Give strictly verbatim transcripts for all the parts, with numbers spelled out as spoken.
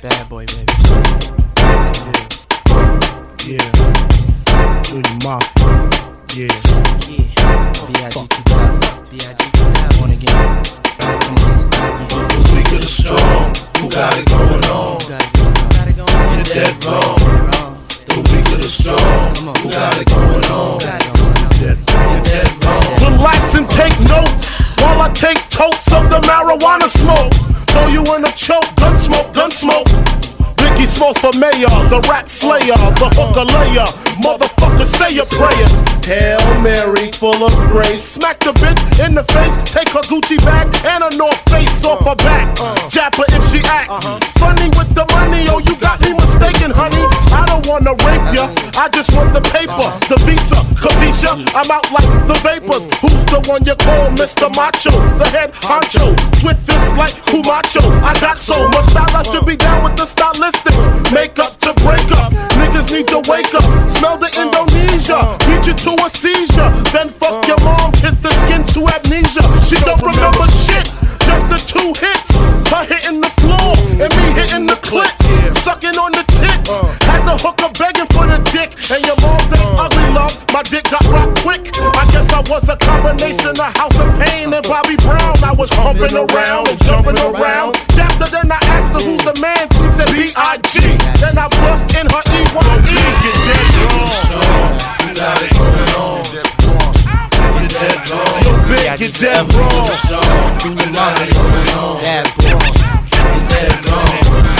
Bad boy, baby. Yeah. Yeah. Junior Mafia. Yeah. Yeah. B I G two thousand. B I G two thousand. One again. Come on. The weak of the strong. Who got it going on? You're dead wrong. The weak of the strong. Who got it going on? You're dead wrong. Relax and take notes while I take totes of the marijuana smoke. Throw you in a choke, gun smoke, gun smoke. Biggie Smalls for mayor, the rap slayer, the hooker layer. Motherfucker, say your prayers. Hail Mary, full of grace. Smack the bitch in the face, take her Gucci bag and a North Face off her back. Jab her if she act funny with the money. Oh, you got me mistaken, honey. I don't wanna rape ya, I just want the paper, the visa, capisha. I'm out like the vapors. Who's the one you call Mister Macho? The head honcho, swift fist like Kumacho. I got so much style, I should be down with the stylistics. Make up to break up, niggas need to wake up. Smell the Indonesia, beat you to a seizure. Then fuck your moms, hit the skin to amnesia. She don't remember shit, just the two hits. Her hitting the floor, and me hitting the clits. Sucking on the tits, had the hooker begging for the dick. And your mom's ain't ugly, love, my dick got rocked quick. I guess I was a combination of House of Pain and Bobby Brown. I was humping around and jumping around. After then I asked her who's the man, she said B I G. Then I bust in her E Y E. Get dead wrong. You got it going on. You're dead wrong. Yo, big, get dead wrong. Junior Mafia. Bad boy. You're dead wrong.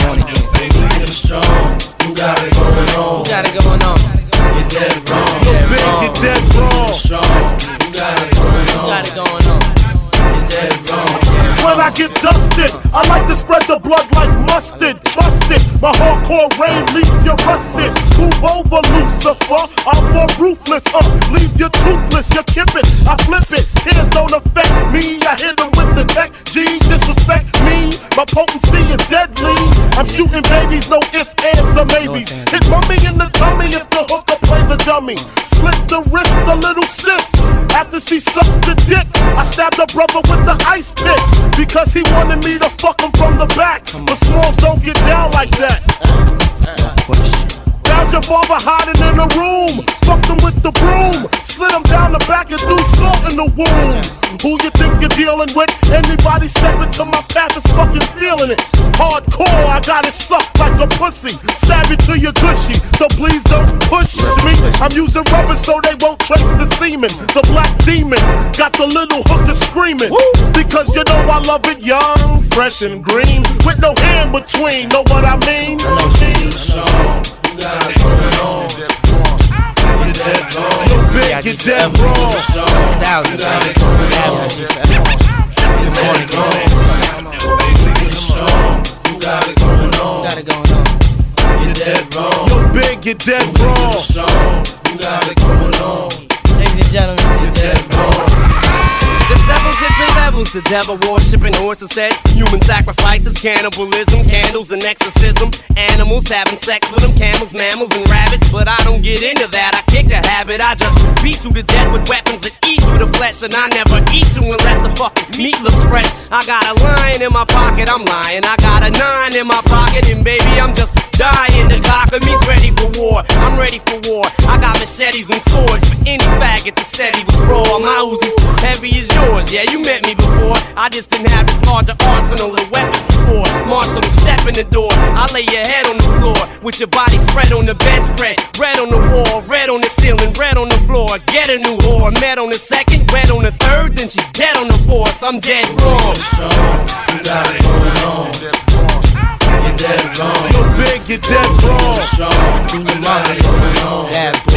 You're strong. You got it going on. You got it going on. You're dead wrong. Yo, big, get dead wrong. Strong. You got it going on. You got it going on. You're dead wrong. When I get dusted, I like to spread the blood like mustard. Trust it, my hardcore rain leaves you rusted. Move over, Lucifer, I'm more ruthless. Uh, leave you toothless, you kip it, I flip it. Tears don't affect me, I hit them with the tech. G, disrespect me, my potency is deadly. I'm shooting babies, no ifs, ands, or maybes. Hit mummy in the tummy if the hooker plays a dummy. Slit the wrist, a little sis. After she sucked the dick, I stabbed her brother with the ice pick. Because he wanted me to fuck him from the back. But Smalls don't get down like that. Found your father hiding in a room. Fucked him with the broom. Slid him down the back and threw salt in the womb. Who you think you're dealing with? Anybody step into my path is fucking feeling it. Hardcore, I got it sucked like a pussy. Stab you to your gushy, so please don't push me. I'm using rubber so they won't trace the semen. The black demon got the little hooker screaming. Because you know I love it young, fresh and green, with no hand between. Know what I mean? You're strong. You got it going on. You're dead wrong. Yo, big, you're dead wrong. Thousand. You got it going on. You're dead wrong. You're strong. You got it going on. You got it going on. You're dead wrong. Yo, big, you're dead wrong. You're strong. You got it going on. Ladies and gentlemen, You're dead wrong. There's several different levels, the devil worshiping horses sets, human sacrifices, cannibalism, candles and exorcism, animals having sex with them, camels, mammals and rabbits, but I don't get into that, I kick the habit, I just beat you to death with weapons that eat through the flesh, and I never eat you unless the fucking meat looks fresh. I got a lion in my pocket, I'm lying, I got a nine in my pocket, and baby I'm just dying. The cock of me's ready for war, I'm ready for war, I got machetes and swords for any faggot that said he was raw. My Uzi's heavy as yours, yeah, you met me before. I just didn't have this larger arsenal of weapons before. Marshall, step in the door, I lay your head on the floor with your body spread on the bedspread. Red on the wall, red on the ceiling, red on the floor. Get a new whore, met on the second, red on the third, then she's dead on the fourth. I'm dead wrong. Strong. You got it going on. You're dead wrong. Yo, big, you're dead wrong. Strong. You got it going on. bad boy.